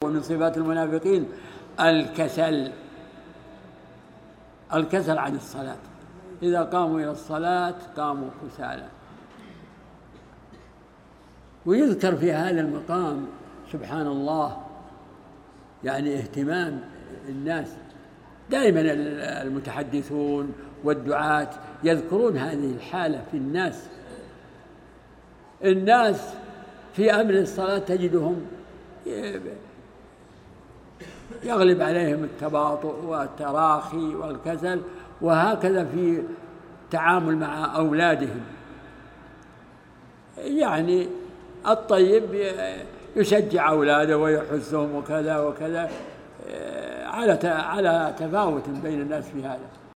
ومن صفات المنافقين الكسل عن الصلاة، إذا قاموا إلى الصلاة قاموا كسالى. ويذكر في هذا المقام سبحان الله يعني اهتمام الناس، دائما المتحدثون والدعاة يذكرون هذه الحالة في الناس في أمر الصلاة تجدهم يغلب عليهم التباطؤ والتراخي والكسل، وهكذا في التعامل مع أولادهم. يعني الطيب يشجع أولاده ويحثهم وكذا وكذا، على تفاوت بين الناس في هذا.